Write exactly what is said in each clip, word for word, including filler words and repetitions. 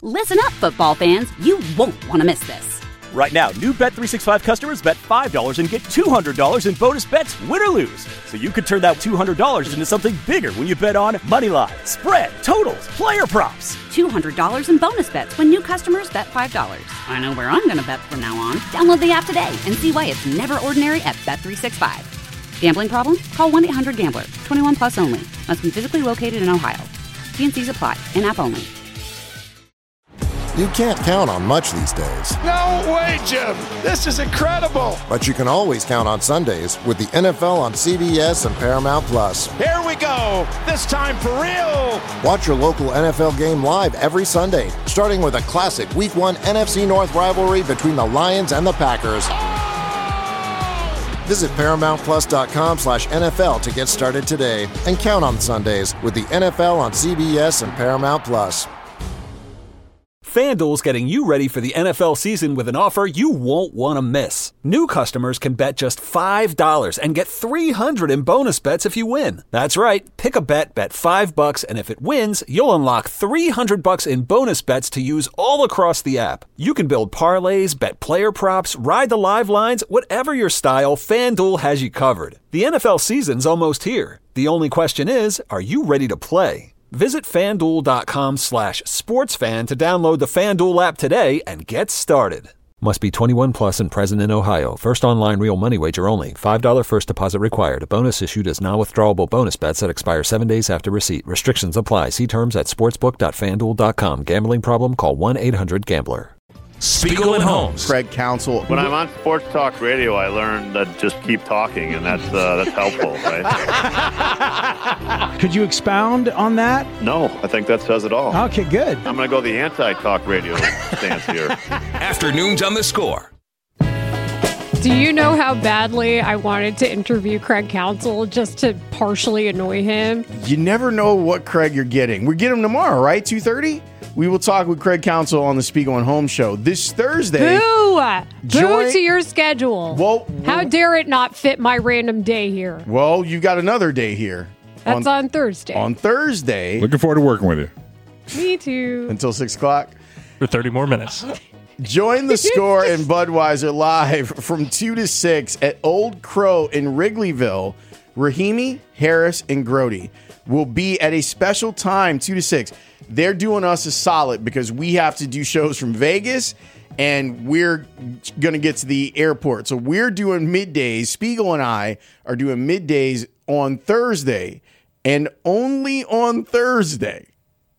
Listen up, football fans. You won't want to miss this. Right now, new Bet three sixty-five customers bet five dollars and get two hundred dollars in bonus bets, win or lose. So you could turn that two hundred dollars into something bigger when you bet on money line, spread, totals, player props. two hundred dollars in bonus bets when new customers bet five dollars. I know where I'm going to bet from now on. Download the app today and see why it's never ordinary at Bet three sixty-five. Gambling problem? Call one eight hundred gambler. twenty-one plus only. Must be physically located in Ohio. T and C's apply. In-app only. You can't count on much these days. No way, Jim. This is incredible. But you can always count on Sundays with the N F L on C B S and Paramount Plus. Here we go. This time for real. Watch your local N F L game live every Sunday, starting with a classic Week one N F C North rivalry between the Lions and the Packers. Oh! Visit ParamountPlus.com slash NFL to get started today and count on Sundays with the N F L on C B S and Paramount Plus. FanDuel's getting you ready for the N F L season with an offer you won't want to miss. New customers can bet just five dollars and get three hundred dollars in bonus bets if you win. That's right. Pick a bet, bet five bucks, and if it wins, you'll unlock three hundred bucks in bonus bets to use all across the app. You can build parlays, bet player props, ride the live lines, whatever your style, FanDuel has you covered. The N F L season's almost here. The only question is, are you ready to play? Visit FanDuel.com slash sportsfan to download the FanDuel app today and get started. Must be twenty-one plus and present in Ohio. First online real money wager only. five dollars first deposit required. Bonus issued as non-withdrawable bonus bets that expire seven days after receipt. Restrictions apply. See terms at sportsbook dot fan duel dot com. Gambling problem? Call one eight hundred gambler. Spiegel and Holmes. Craig Counsell. When I'm on Sports Talk Radio, I learned that just keep talking, and that's uh, that's helpful, right? Could you expound on that? No, I think that says it all. Okay, good. I'm going to go the anti-talk radio stance here. Afternoons on The Score. Do you know how badly I wanted to interview Craig Counsell just to partially annoy him? You never know what Craig you're getting. We get him tomorrow, right? two thirty? We will talk with Craig Counsell on the Spiegel and Holmes show this Thursday. Boo! Join- Boo to your schedule. Well, how dare it not fit my random day here? Well, you got another day here. That's on, on Thursday. On Thursday. Looking forward to working with you. Me too. Until six o'clock. For thirty more minutes. Join the Score and Budweiser live from two to six at Old Crow in Wrigleyville. Rahimi, Harris, and Grody will be at a special time, two to six. They're doing us a solid because we have to do shows from Vegas and we're going to get to the airport. So we're doing middays. Spiegel and I are doing middays on Thursday and only on Thursday.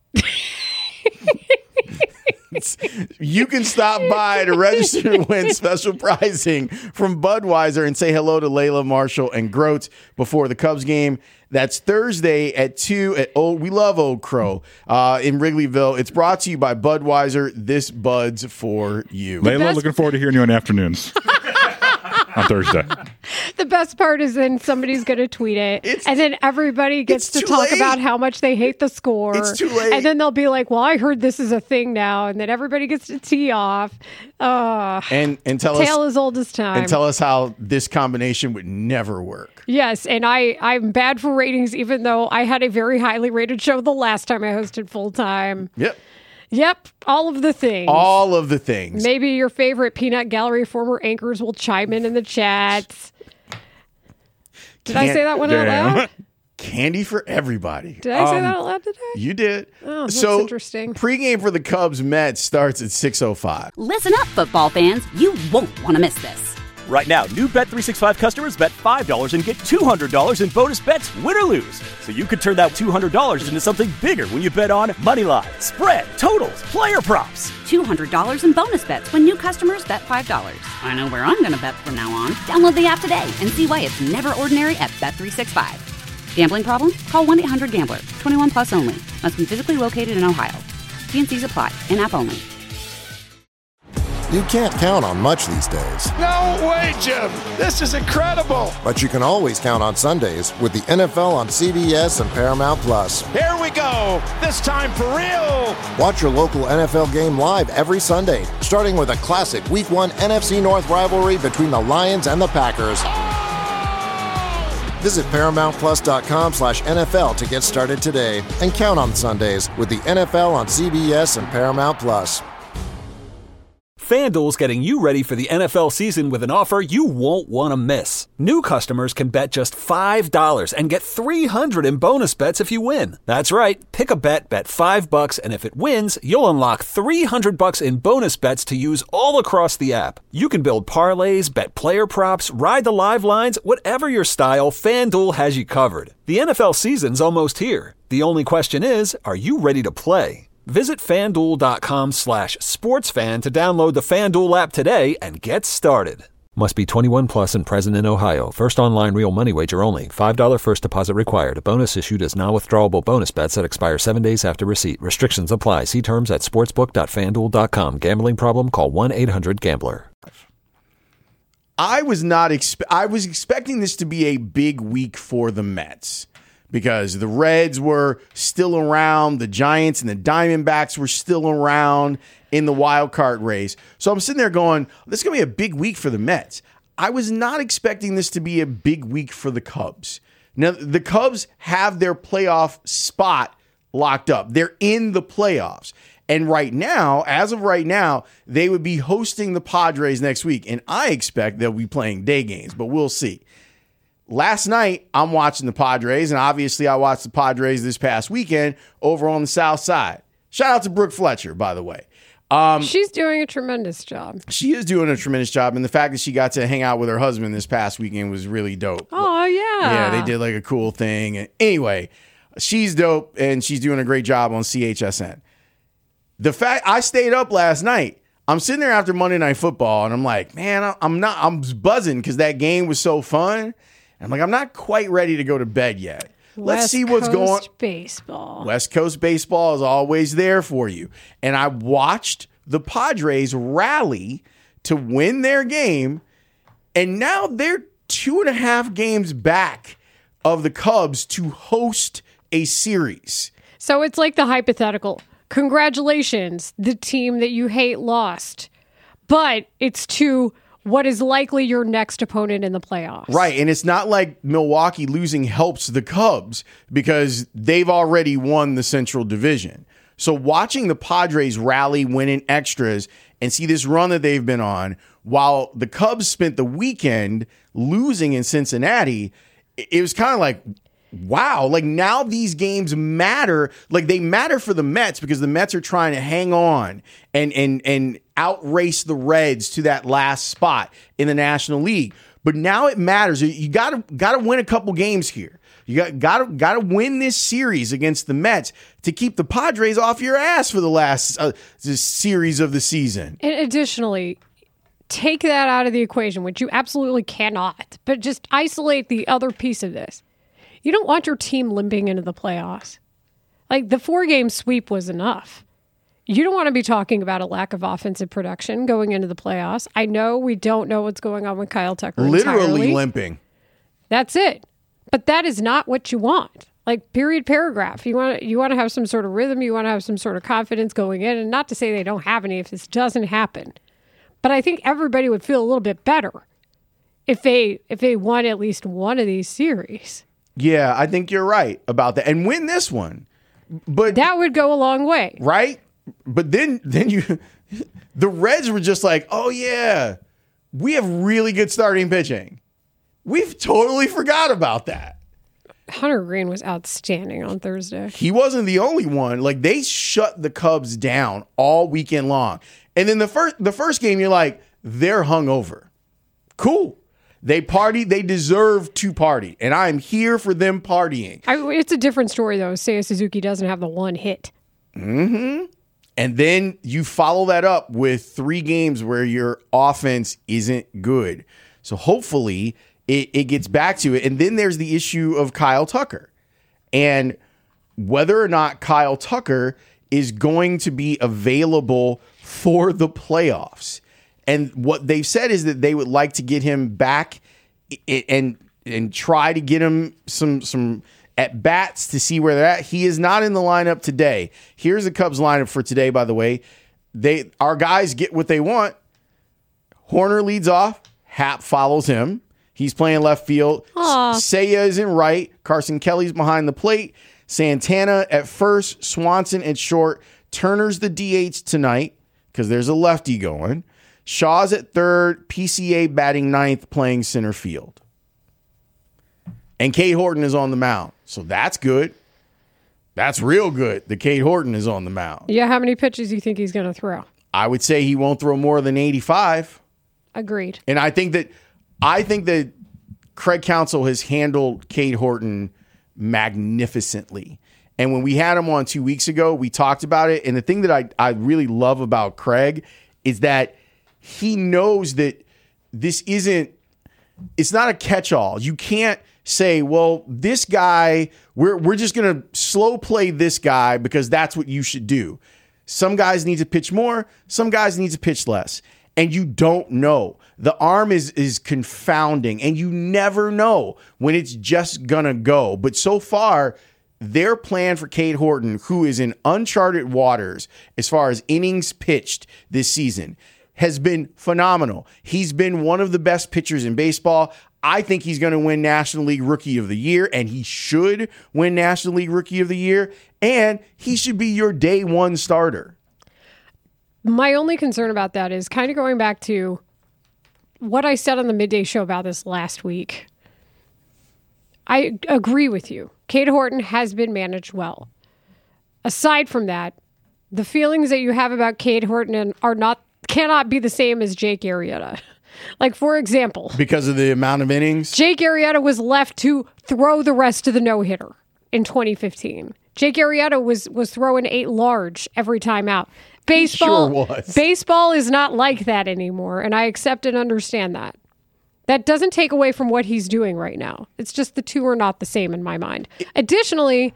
You can stop by to register to win special pricing from Budweiser and say hello to Layla, Marshall, and Groats before the Cubs game. That's Thursday at two at Old. We love Old Crow uh, in Wrigleyville. It's brought to you by Budweiser. This Bud's for you. Layla, best- looking forward to hearing you on afternoons. On Thursday. The best part is then somebody's going to tweet it, it's, and then everybody gets to talk late. about how much they hate the Score. It's too late. And then they'll be like, well, I heard this is a thing now, and then everybody gets to tee off. Uh, and and tell tale us, as old as time. And tell us how this combination would never work. Yes, and I, I'm bad for ratings, even though I had a very highly rated show the last time I hosted full-time. Yep. Yep, all of the things. All of the things. Maybe your favorite Peanut Gallery former anchors will chime in in the chats. Did Can't, I say that one out loud? Candy for everybody. Did I um, say that out loud today? You did. Oh, that's so, interesting. Pregame for the Cubs Mets starts at six oh five. Listen up, football fans. You won't want to miss this. Right now, new Bet three sixty-five customers bet five dollars and get two hundred dollars in bonus bets, win or lose. So you could turn that two hundred dollars into something bigger when you bet on money line, spread, totals, player props. two hundred dollars in bonus bets when new customers bet five dollars. I know where I'm going to bet from now on. Download the app today and see why it's never ordinary at Bet three sixty-five. Gambling problem? Call one eight hundred gambler. twenty-one plus only. Must be physically located in Ohio. T and C's apply. In-app only. You can't count on much these days. No way, Jim. This is incredible. But you can always count on Sundays with the N F L on C B S and Paramount Plus. Here we go. This time for real. Watch your local N F L game live every Sunday, starting with a classic Week one N F C North rivalry between the Lions and the Packers. Oh! Visit ParamountPlus.com slash NFL to get started today and count on Sundays with the N F L on C B S and Paramount Plus. FanDuel's getting you ready for the N F L season with an offer you won't want to miss. New customers can bet just five dollars and get three hundred dollars in bonus bets if you win. That's right. Pick a bet, bet five bucks, and if it wins, you'll unlock three hundred bucks in bonus bets to use all across the app. You can build parlays, bet player props, ride the live lines, whatever your style, FanDuel has you covered. The N F L season's almost here. The only question is, are you ready to play? Visit FanDuel.com slash sportsfan to download the FanDuel app today and get started. Must be twenty-one plus and present in Ohio. First online real money wager only. five dollars first deposit required. Bonus issued as non-withdrawable bonus bets that expire seven days after receipt. Restrictions apply. See terms at sportsbook dot fan duel dot com. Gambling problem? Call one eight hundred gambler. I was not expe- I was expecting this to be a big week for the Mets, because the Reds were still around, the Giants and the Diamondbacks were still around in the wild card race. So I'm sitting there going, this is going to be a big week for the Mets. I was not expecting this to be a big week for the Cubs. Now, the Cubs have their playoff spot locked up. They're in the playoffs. And right now, as of right now, they would be hosting the Padres next week. And I expect they'll be playing day games, but we'll see. Last night, I'm watching the Padres, and obviously I watched the Padres this past weekend over on the South Side. Shout out to Brooke Fletcher, by the way. Um, She's doing a tremendous job. She is doing a tremendous job, and the fact that she got to hang out with her husband this past weekend was really dope. Oh, yeah. Yeah, they did like a cool thing. And anyway, she's dope, and she's doing a great job on C H S N. The fact I stayed up last night, I'm sitting there after Monday Night Football, and I'm like, man, I'm not, I'm buzzing because that game was so fun. I'm like, I'm not quite ready to go to bed yet. Let's West see what's Coast going on. Baseball. West Coast baseball is always there for you. And I watched the Padres rally to win their game, and now they're two and a half games back of the Cubs to host a series. So it's like the hypothetical. Congratulations, the team that you hate lost. But it's to what is likely your next opponent in the playoffs. Right, and it's not like Milwaukee losing helps the Cubs because they've already won the Central Division. So watching the Padres rally, winning extras, and see this run that they've been on, while the Cubs spent the weekend losing in Cincinnati, it was kind of like, wow, like now these games matter. Like they matter for the Mets because the Mets are trying to hang on and and and outrace the Reds to that last spot in the National League. But now it matters. You gotta gotta win a couple games here. You got gotta gotta win this series against the Mets to keep the Padres off your ass for the last uh, series of the season. And additionally, take that out of the equation, which you absolutely cannot. But just isolate the other piece of this. You don't want your team limping into the playoffs. Like, the four-game sweep was enough. You don't want to be talking about a lack of offensive production going into the playoffs. I know we don't know what's going on with Kyle Tucker Literally entirely. limping. That's it. But that is not what you want. Like, period, paragraph. You want to, you want to have some sort of rhythm. You want to have some sort of confidence going in. And not to say they don't have any if this doesn't happen. But I think everybody would feel a little bit better if they if they won at least one of these series. Yeah, I think you're right about that. And win this one. But that would go a long way. Right? But then then you the Reds were just like, "Oh yeah, we have really good starting pitching." We've totally forgot about that. Hunter Green was outstanding on Thursday. He wasn't the only one. Like, they shut the Cubs down all weekend long. And then the first the first game, you're like, they're hungover. Cool. They party. They deserve to party. And I'm here for them partying. I, it's a different story, though. Seiya Suzuki doesn't have the one hit. Mm-hmm. And then you follow that up with three games where your offense isn't good. So hopefully it, it gets back to it. And then there's the issue of Kyle Tucker. And whether or not Kyle Tucker is going to be available for the playoffs. And what they've said is that they would like to get him back and and try to get him some some at bats to see where they're at. He is not in the lineup today. Here's the Cubs lineup for today, by the way. They our guys get what they want. Horner leads off. Happ follows him. He's playing left field. Aw. Seiya is in right. Carson Kelly's behind the plate. Santana at first. Swanson at short. Turner's the D H tonight because there's a lefty going. Shaw's at third. P C A batting ninth, playing center field. And Cade Horton is on the mound. So that's good. That's real good that Cade Horton is on the mound. Yeah, how many pitches do you think he's going to throw? I would say he won't throw more than eighty-five. Agreed. And I think that I think that Craig Counsell has handled Cade Horton magnificently. And when we had him on two weeks ago, we talked about it. And the thing that I, I really love about Craig is that he knows that this isn't, it's not a catch-all. You can't say, well, this guy, we're we're just going to slow play this guy because that's what you should do. Some guys need to pitch more. Some guys need to pitch less. And you don't know. The arm is is confounding, and you never know when it's just going to go. But so far, their plan for Cade Horton, who is in uncharted waters as far as innings pitched this season, has been phenomenal. He's been one of the best pitchers in baseball. I think he's going to win National League Rookie of the Year, and he should win National League Rookie of the Year, and he should be your day one starter. My only concern about that is kind of going back to what I said on the midday show about this last week. I agree with you. Cade Horton has been managed well. Aside from that, the feelings that you have about Cade Horton are not cannot be the same as Jake Arrieta. Like, for example, because of the amount of innings, Jake Arrieta was left to throw the rest of the no-hitter in twenty fifteen. Jake Arrieta was was throwing eight large every time out. Baseball, sure was. Baseball is not like that anymore, and I accept and understand that. That doesn't take away from what he's doing right now. It's just the two are not the same in my mind. Additionally,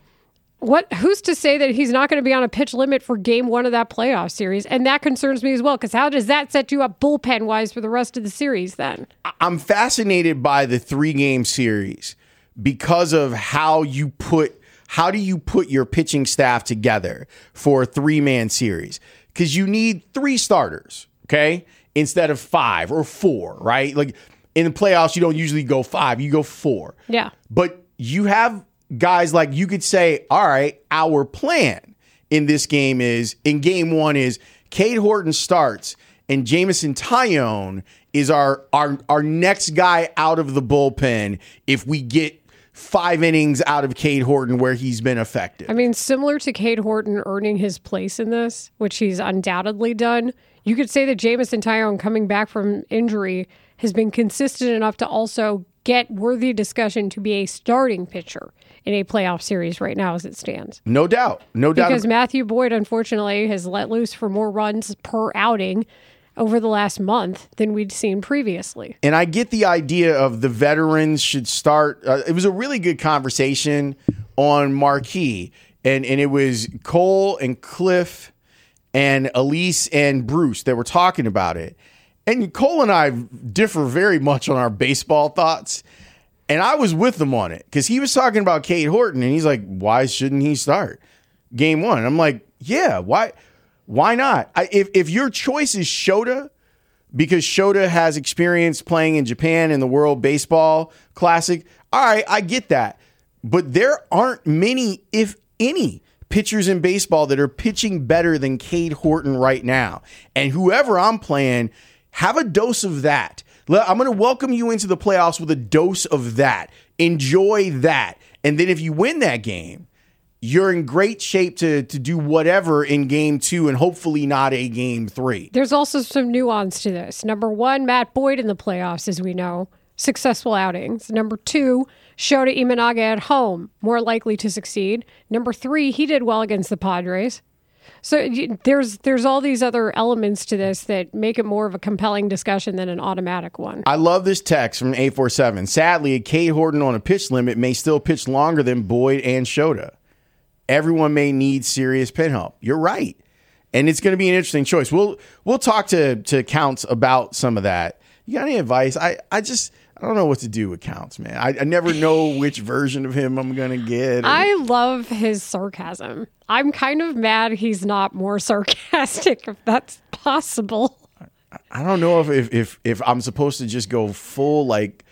what who's to say that he's not going to be on a pitch limit for game one of that playoff series? And that concerns me as well, because how does that set you up bullpen-wise for the rest of the series then? I'm fascinated by the three-game series because of how you put how do you put your pitching staff together for a three-man series? Because you need three starters, okay, instead of five or four, right? Like in the playoffs, you don't usually go five, you go four. Yeah. But you have guys like you could say, all right, our plan in this game is, in game one is Cade Horton starts and Jameson Taillon is our, our, our next guy out of the bullpen if we get five innings out of Cade Horton where he's been effective. I mean, similar to Cade Horton earning his place in this, which he's undoubtedly done, you could say that Jameson Taillon coming back from injury has been consistent enough to also get worthy discussion to be a starting pitcher in a playoff series right now as it stands. No doubt. No doubt. Because Matthew Boyd, unfortunately, has let loose for more runs per outing over the last month than we'd seen previously. And I get the idea of the veterans should start. Uh, it was a really good conversation on Marquee. And, and it was Cole and Cliff and Elise and Bruce that were talking about it. And Cole and I differ very much on our baseball thoughts. And I was with him on it because he was talking about Cade Horton. And he's like, why shouldn't he start game one? And I'm like, yeah, why? Why not? I, if if your choice is Shota, because Shota has experience playing in Japan in the World Baseball Classic, all right, I get that. But there aren't many, if any, pitchers in baseball that are pitching better than Cade Horton right now. And whoever I'm playing, have a dose of that. I'm going to welcome you into the playoffs with a dose of that. Enjoy that. And then if you win that game, you're in great shape to to do whatever in game two and hopefully not a game three. There's also some nuance to this. Number one, Matt Boyd in the playoffs, as we know, successful outings. Number two, Shota Imanaga at home, more likely to succeed. Number three, he did well against the Padres. So there's there's all these other elements to this that make it more of a compelling discussion than an automatic one. I love this text from eight four seven. Sadly, Cade Horton on a pitch limit may still pitch longer than Boyd and Shota. Everyone may need serious pin help. You're right. And it's going to be an interesting choice. We'll we'll talk to, to Counts about some of that. You got any advice? I, I just, I don't know what to do with Counts, man. I, I never know which version of him I'm going to get. And I love his sarcasm. I'm kind of mad he's not more sarcastic, if that's possible. I don't know if, if, if, if I'm supposed to just go full, like,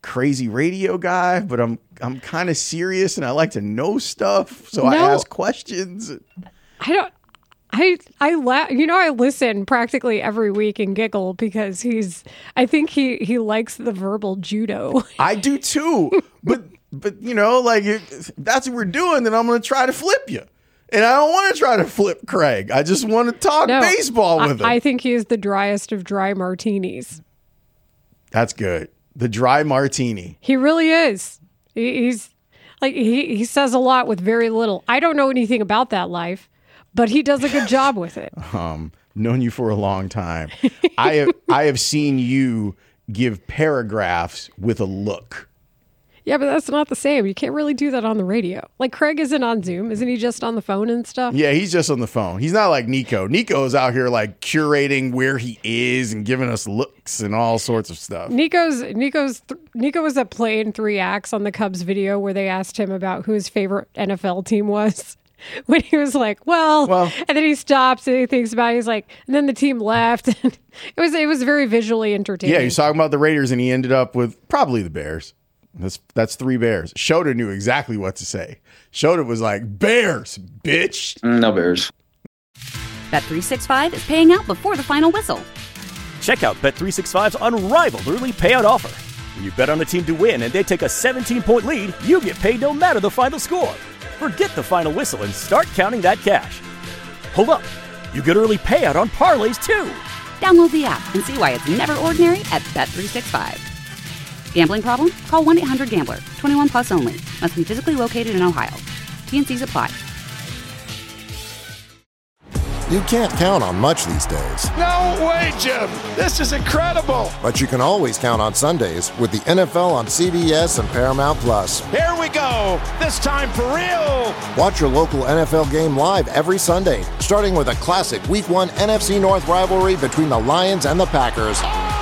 crazy radio guy, but I'm I'm kind of serious and I like to know stuff, so No. I ask questions. I don't. I I la- you know I listen practically every week and giggle because he's I think he he likes the verbal judo. I do too, but but you know, like if that's what we're doing, then I'm going to try to flip you, and I don't want to try to flip Craig. I just want to talk No, baseball I, with him. I think he is the driest of dry martinis. That's good. The dry martini. He really is. He, he's like he he says a lot with very little. I don't know anything about that life, but he does a good job with it. Um, known you for a long time. I have I have seen you give paragraphs with a look. Yeah, but that's not the same. You can't really do that on the radio. Like Craig isn't on Zoom. Isn't he just on the phone and stuff? Yeah, he's just on the phone. He's not like Nico. Nico's out here like curating where he is and giving us looks and all sorts of stuff. Nico's Nico's Nico was at Play in Three Acts on the Cubs video where they asked him about who his favorite N F L team was. When he was like, well, Well- and then he stops and he thinks about it. He's like, and then the team left. it was it was very visually entertaining. Yeah, he was talking about the Raiders and he ended up with probably the Bears. That's that's three Bears. Shota knew exactly what to say. Shota was like, Bears, bitch. No Bears. Bet three sixty-five is paying out before the final whistle. Check out Bet three sixty-five's unrivaled early payout offer. When you bet on a team to win and they take a seventeen-point lead, you get paid no matter the final score. Forget the final whistle and start counting that cash. Hold up. You get early payout on parlays, too. Download the app and see why it's never ordinary at Bet three sixty-five. Gambling problem? Call one eight hundred gambler. twenty-one plus only. Must be physically located in Ohio. T N Cs apply. You can't count on much these days, No way, Jim. This is incredible. but you can always count on Sundays with the N F L on C B S and Paramount Plus. Here we go. This time for real. Watch your local N F L game live every Sunday, starting with a classic Week One N F C North rivalry between the Lions and the Packers.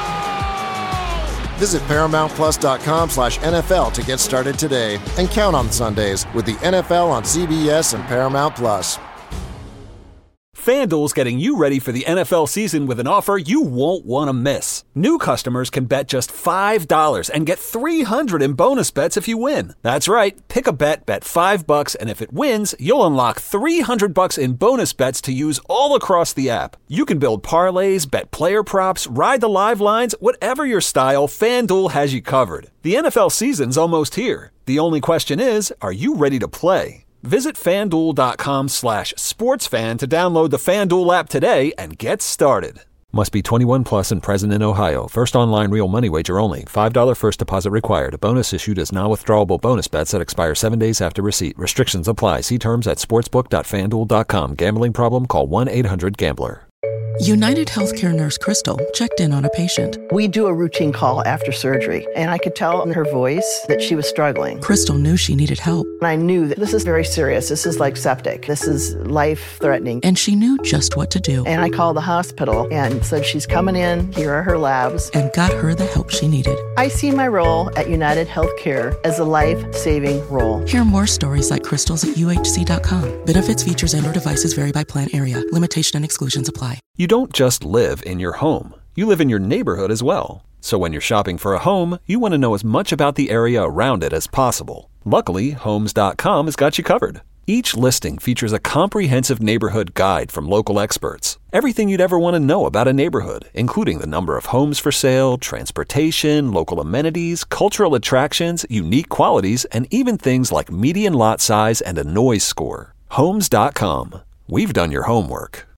Visit ParamountPlus.com slash NFL to get started today and count on Sundays with the N F L on C B S and Paramount Plus. FanDuel's getting you ready for the N F L season with an offer you won't want to miss. New customers can bet just five dollars and get three hundred dollars in bonus bets if you win. That's right. Pick a bet, bet five bucks, and if it wins, you'll unlock three hundred bucks in bonus bets to use all across the app. You can build parlays, bet player props, ride the live lines, whatever your style, FanDuel has you covered. The N F L season's almost here. The only question is, are you ready to play? Visit FanDuel.com slash sportsfan to download the FanDuel app today and get started. Must be twenty-one plus and present in Ohio. First online real money wager only. five dollars first deposit required. Bonus issued as non-withdrawable bonus bets that expire seven days after receipt. Restrictions apply. See terms at sportsbook dot fan duel dot com. Gambling problem? Call one eight hundred gambler. United Healthcare nurse Crystal checked in on a patient. We do a routine call after surgery, and I could tell in her voice that she was struggling. Crystal knew she needed help. And I knew that this is very serious. This is like septic. This is life-threatening. And she knew just what to do. And I called the hospital and said, she's coming in. Here are her labs. And got her the help she needed. I see my role at United Healthcare as a life-saving role. Hear more stories like Crystal's at U H C dot com. Benefits, features, and or devices vary by plan area. Limitation and exclusions apply. You don't just live in your home. You live in your neighborhood as well. So when you're shopping for a home, you want to know as much about the area around it as possible. Luckily, Homes dot com has got you covered. Each listing features a comprehensive neighborhood guide from local experts. Everything you'd ever want to know about a neighborhood, including the number of homes for sale, transportation, local amenities, cultural attractions, unique qualities, and even things like median lot size and a noise score. Homes dot com. We've done your homework.